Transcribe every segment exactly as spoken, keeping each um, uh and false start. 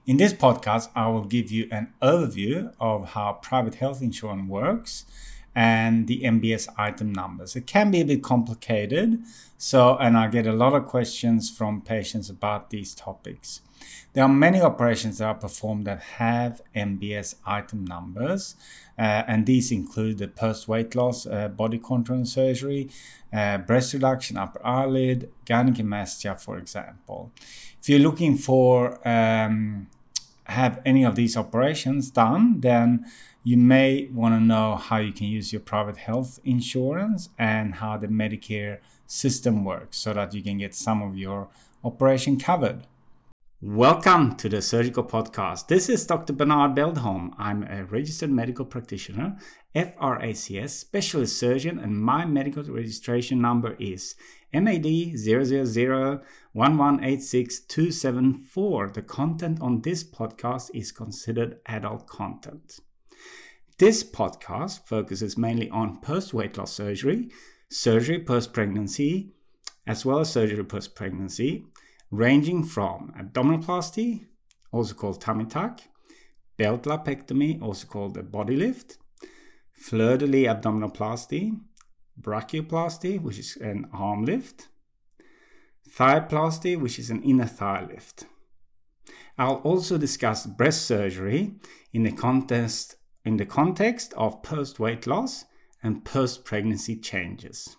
In this podcast, I will give you an overview of how private health insurance works and the M B S item numbers. It can be a bit complicated, so and I get a lot of questions from patients about these topics. There are many operations that are performed that have M B S item numbers, uh, and these include the post-weight loss, uh, body contouring surgery, uh, breast reduction, upper eyelid, gynecomastia, for example. If you're looking for um, have any of these operations done, then you may want to know how you can use your private health insurance and how the Medicare system works so that you can get some of your operation covered. Welcome to the Surgical Podcast. This is Doctor Bernard Beldholm. I'm a registered medical practitioner, F R A C S specialist surgeon, and my medical registration number is M A D zero zero zero one one eight six two seven four. The content on this podcast is considered adult content. This podcast focuses mainly on post-weight loss surgery, surgery post-pregnancy, as well as surgery post-pregnancy, ranging from abdominoplasty, also called tummy tuck, belt lipectomy, also called a body lift, fleur-de-lis abdominoplasty, brachioplasty, which is an arm lift, thighplasty, which is an inner thigh lift. I'll also discuss breast surgery in the context, in the context of post-weight loss and post-pregnancy changes.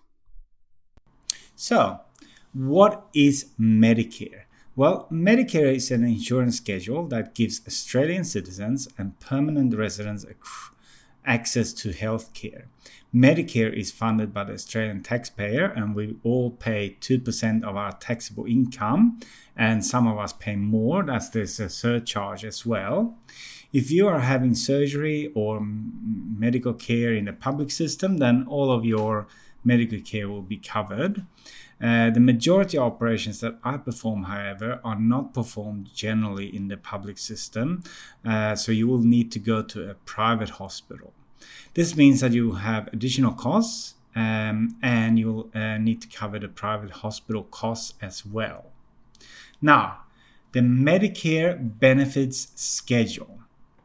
So, what is Medicare? Well, Medicare is an insurance schedule that gives Australian citizens and permanent residents access to health care. Medicare is funded by the Australian taxpayer, and we all pay two percent of our taxable income, and some of us pay more. That's there's a surcharge as well. If you are having surgery or medical care in the public system, then all of your medical care will be covered. Uh, the majority of operations that I perform, however, are not performed generally in the public system, uh, so you will need to go to a private hospital. This means that you have additional costs um, and you'll uh, need to cover the private hospital costs as well. Now, the Medicare benefits schedule.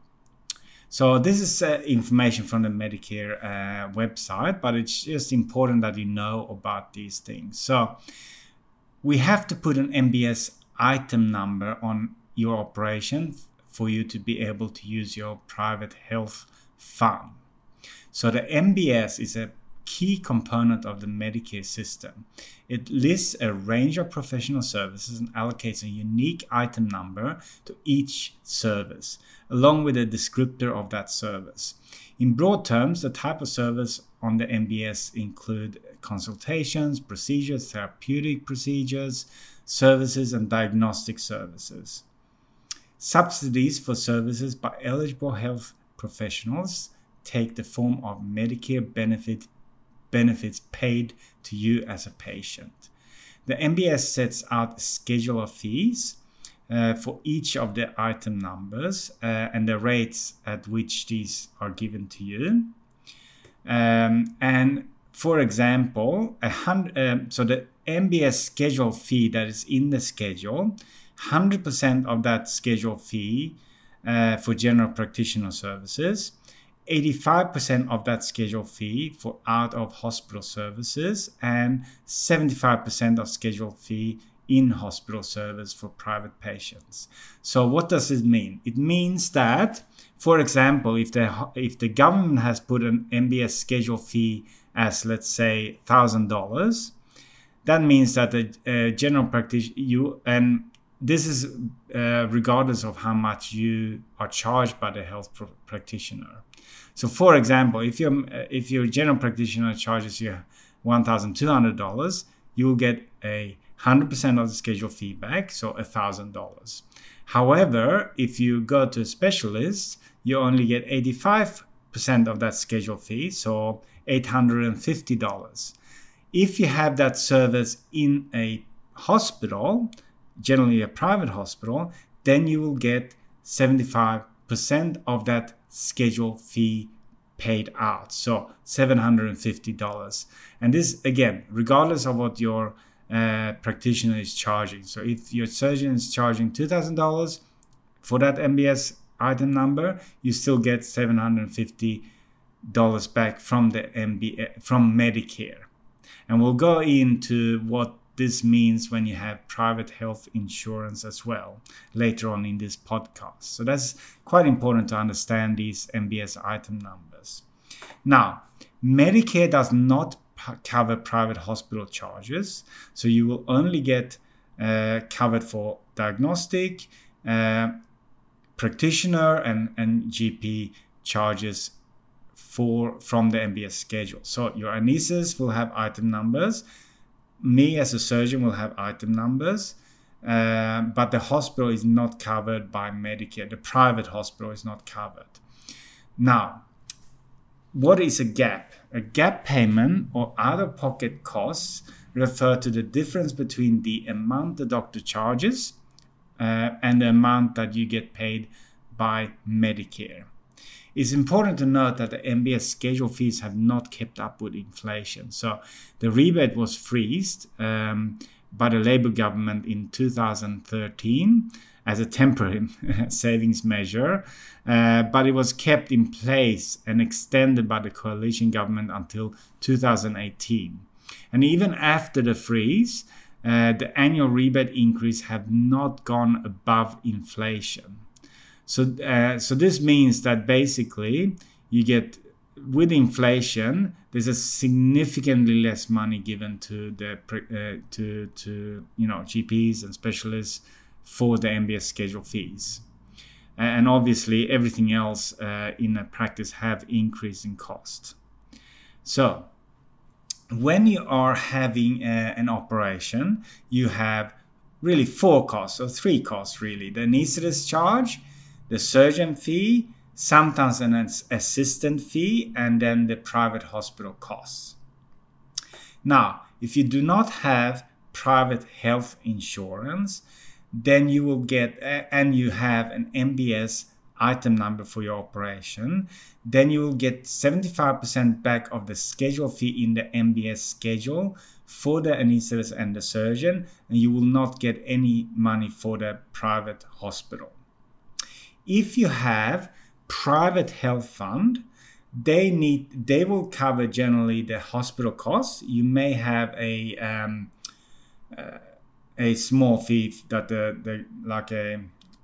So this is uh, information from the Medicare uh, website, but it's just important that you know about these things. So we have to put an M B S item number on your operation for you to be able to use your private health fund. So the M B S is a key component of the Medicare system. It lists a range of professional services and allocates a unique item number to each service, along with a descriptor of that service. In broad terms, the type of service on the M B S include consultations, procedures, therapeutic procedures, services, and diagnostic services. Subsidies for services by eligible health professionals take the form of Medicare benefit benefits paid to you as a patient. The M B S sets out a schedule of fees uh, for each of the item numbers uh, and the rates at which these are given to you. Um, and for example, a hundred, um, so the M B S schedule fee that is in the schedule, one hundred percent of that schedule fee uh, for general practitioner services, eighty-five percent of that schedule fee for out-of-hospital services, and seventy-five percent of schedule fee in-hospital service for private patients. So what does it mean? It means that, for example, if the if the government has put an M B S schedule fee as, let's say, one thousand dollars, that means that the uh, general practitioner, you and this is uh, regardless of how much you are charged by the health pro- practitioner. So, for example, if your if your general practitioner charges you one thousand two hundred dollars, you will get a one hundred percent of the schedule fee back, so one thousand dollars. However, if you go to a specialist, you only get eighty-five percent of that schedule fee, so eight hundred fifty dollars. If you have that service in a hospital, generally a private hospital, then you will get seventy-five percent of that schedule fee paid out, so seven hundred fifty dollars. And this, again, regardless of what your uh, practitioner is charging. So if your surgeon is charging two thousand dollars, for that M B S item number, you still get seven hundred fifty dollars back from the M B from Medicare. And we'll go into what this means when you have private health insurance as well later on in this podcast. So that's quite important to understand these M B S item numbers. Now, Medicare does not p- cover private hospital charges, so you will only get uh, covered for diagnostic, uh, practitioner, and, and G P charges for from the M B S schedule. So your anesthetist will have item numbers. Me as a surgeon will have item numbers, uh, but the hospital is not covered by Medicare. The private hospital is not covered. Now, what is a gap? A gap payment or out-of-pocket costs refer to the difference between the amount the doctor charges uh, and the amount that you get paid by Medicare. It's important to note that the M B S schedule fees have not kept up with inflation. So the rebate was freezed um, by the Labour government in two thousand thirteen as a temporary savings measure, uh, but it was kept in place and extended by the coalition government until two thousand eighteen. And even after the freeze, uh, the annual rebate increase have not gone above inflation. So, uh, so this means that basically you get, with inflation, there's a significantly less money given to the uh, to to you know G Ps and specialists for the M B S schedule fees, and obviously everything else uh, in a practice have increased in cost. So, when you are having a, an operation, you have really four costs, or three costs really: the anesthetist charge, the surgeon fee, sometimes an assistant fee, and then the private hospital costs. Now, if you do not have private health insurance, then you will get, and you have an M B S item number for your operation, then you will get seventy-five percent back of the schedule fee in the M B S schedule for the anesthetist and the surgeon, and you will not get any money for the private hospital. If you have private health fund, they need they will cover generally the hospital costs. You may have a um, uh, a small fee that the, the like a,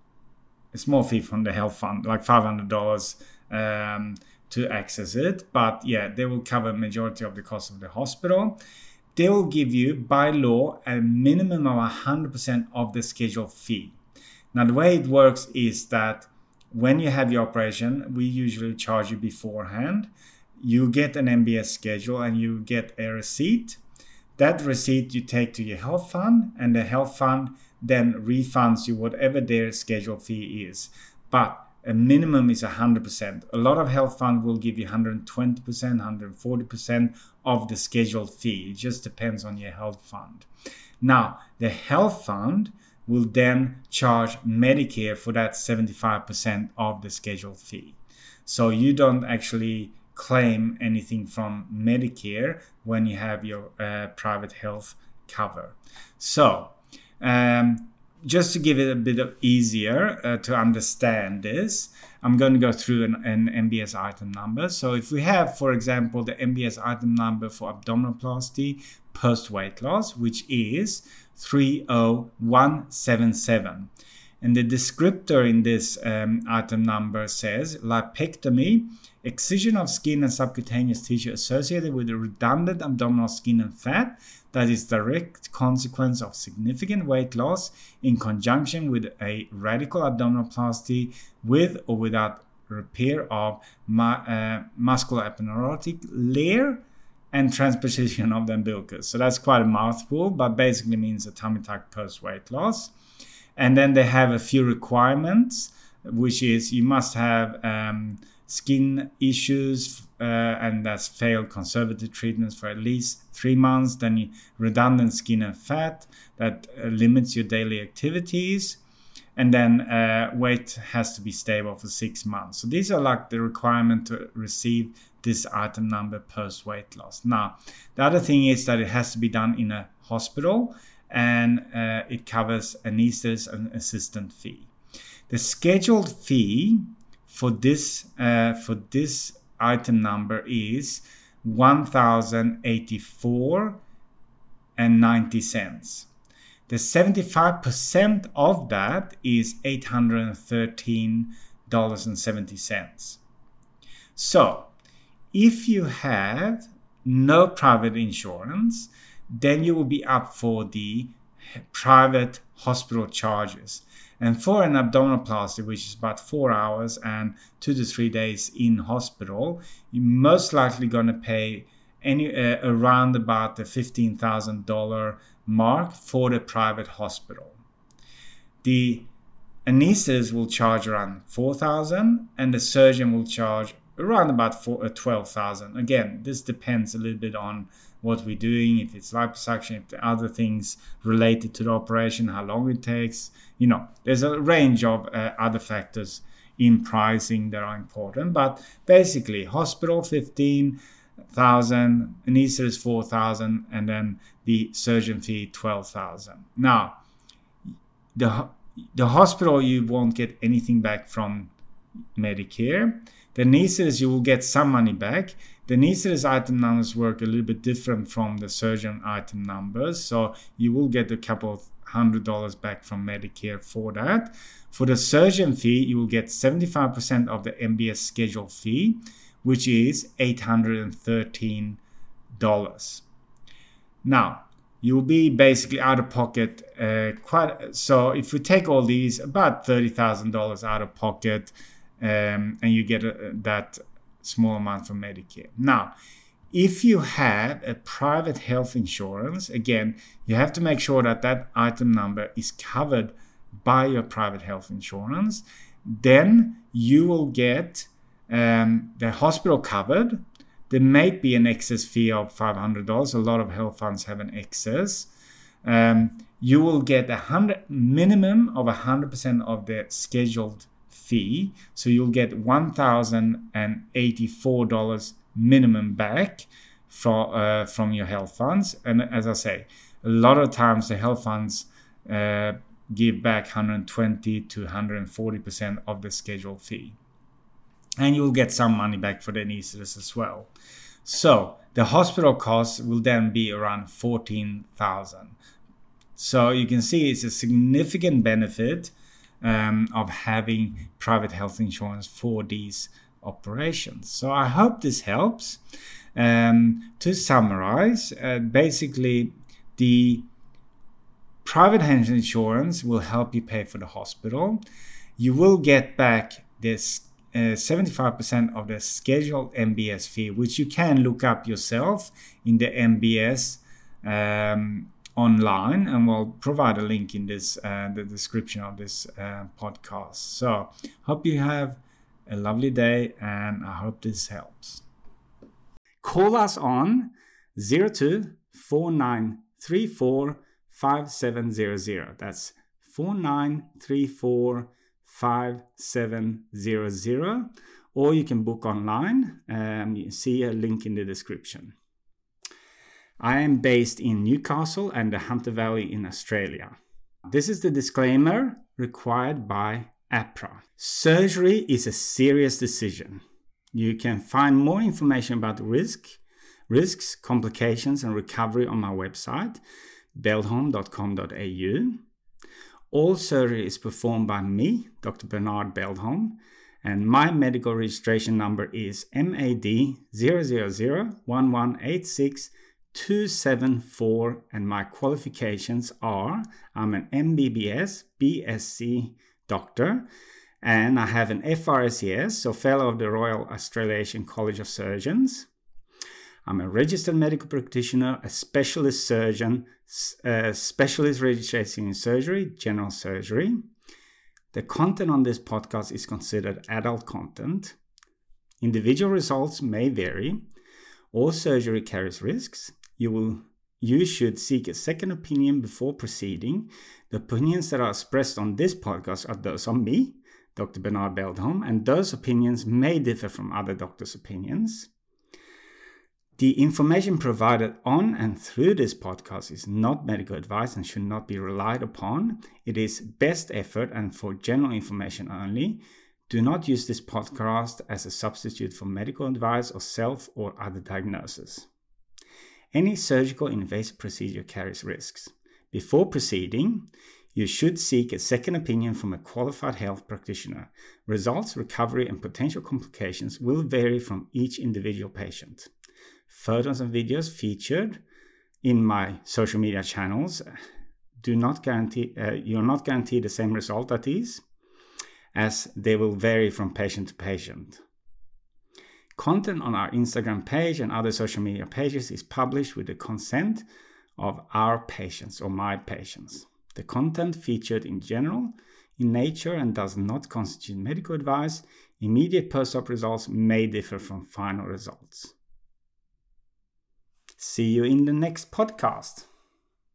a small fee from the health fund, like five hundred dollars um, to access it. But yeah, they will cover majority of the cost of the hospital. They will give you by law a minimum of one hundred percent of the schedule fee. Now, the way it works is that when you have your operation, we usually charge you beforehand. You get an M B S schedule and you get a receipt. That receipt you take to your health fund, and the health fund then refunds you whatever their schedule fee is. But a minimum is one hundred percent. A lot of health funds will give you one hundred twenty percent, one hundred forty percent of the scheduled fee. It just depends on your health fund. Now, the health fund will then charge Medicare for that seventy-five percent of the scheduled fee. So you don't actually claim anything from Medicare when you have your uh, private health cover. So um, just to give it a bit of easier uh, to understand this, I'm going to go through an, an M B S item number. So if we have, for example, the M B S item number for abdominoplasty post weight loss, which is three oh one seven seven. And the descriptor in this um, item number says lipectomy, excision of skin and subcutaneous tissue associated with a redundant abdominal skin and fat that is direct consequence of significant weight loss in conjunction with a radical abdominoplasty with or without repair of mu- uh, musculoepineuritic layer and transposition of the umbilicus. So that's quite a mouthful, but basically means a tummy tuck post weight loss. And then they have a few requirements, which is you must have um, skin issues uh, and that's failed conservative treatments for at least three months. Then you, redundant skin and fat that uh, limits your daily activities. And then uh, weight has to be stable for six months. So these are like the requirement to receive this item number post weight loss. Now, the other thing is that it has to be done in a hospital, and uh, it covers anesthetist and assistant fee. The scheduled fee for this uh, for this item number is one thousand eighty-four and ninety cents. The seventy-five percent of that is eight hundred thirteen dollars and seventy cents. So, if you have no private insurance, then you will be up for the private hospital charges. And for an abdominoplasty, which is about four hours and two to three days in hospital, you're most likely going to pay any uh, around about the fifteen thousand dollars mark for the private hospital. The anesthetist will charge around four thousand dollars and the surgeon will charge around about twelve thousand dollars. Again, this depends a little bit on what we're doing, if it's liposuction, if there are other things related to the operation, how long it takes. You know, there's a range of uh, other factors in pricing that are important. But basically, hospital fifteen thousand, anesthetist four thousand, and then the surgeon fee twelve thousand. Now, the the hospital, you won't get anything back from Medicare. The anesthetist, you will get some money back. The anesthetist item numbers work a little bit different from the surgeon item numbers. So you will get a couple of hundred dollars back from Medicare for that. For the surgeon fee, you will get seventy-five percent of the M B S schedule fee, which is eight hundred thirteen dollars. Now, you'll be basically out of pocket uh, quite. So if we take all these, about thirty thousand dollars out of pocket, um, and you get a, that small amount from Medicare. Now, if you have a private health insurance, again, you have to make sure that that item number is covered by your private health insurance. Then you will get um, the hospital covered. There may be an excess fee of five hundred dollars. A lot of health funds have an excess. Um, you will get a hundred minimum of one hundred percent of the scheduled fee. So you'll get one thousand eighty-four dollars minimum back from, uh, from your health funds. And as I say, a lot of times the health funds uh, give back one hundred twenty to one hundred forty percent of the scheduled fee. And you'll get some money back for the anesthetist as well. So the hospital costs will then be around fourteen thousand dollars. So you can see it's a significant benefit um, of having private health insurance for these operations. So I hope this helps. Um, to summarize, uh, basically the private health insurance will help you pay for the hospital. You will get back this Uh, seventy-five percent of the scheduled M B S fee, which you can look up yourself in the M B S um, online, and we'll provide a link in this uh, the description of this uh, podcast. So hope you have a lovely day, and I hope this helps. Call us on zero two four nine three four five seven zero zero. That's four nine three four five seven zero zero, or you can book online. Um, you see a link in the description. I am based in Newcastle and the Hunter Valley in Australia. This is the disclaimer required by APRA. Surgery is a serious decision. You can find more information about risk, risks, complications and recovery on my website, beldholm dot com dot a u. All surgery is performed by me, Doctor Bernard Beldholm, and my medical registration number is M A D zero zero zero one one eight six two seven four, and my qualifications are I'm an M B B S B S c doctor, and I have an F R S E S, so Fellow of the Royal Australasian College of Surgeons. I'm a registered medical practitioner, a specialist surgeon, a specialist registration in surgery, general surgery. The content on this podcast is considered adult content. Individual results may vary. All surgery carries risks. You will, you should seek a second opinion before proceeding. The opinions that are expressed on this podcast are those of me, Doctor Bernard Beldholm, and those opinions may differ from other doctors' opinions. The information provided on and through this podcast is not medical advice and should not be relied upon. It is best effort and for general information only. Do not use this podcast as a substitute for medical advice or self or other diagnosis. Any surgical invasive procedure carries risks. Before proceeding, you should seek a second opinion from a qualified health practitioner. Results, recovery, and potential complications will vary from each individual patient. Photos and videos featured in my social media channels do not guarantee, uh, you're not guaranteed the same result at these, as they will vary from patient to patient. Content on our Instagram page and other social media pages is published with the consent of our patients or my patients. The content featured in general in nature and does not constitute medical advice. Immediate post-op results may differ from final results. See you in the next podcast.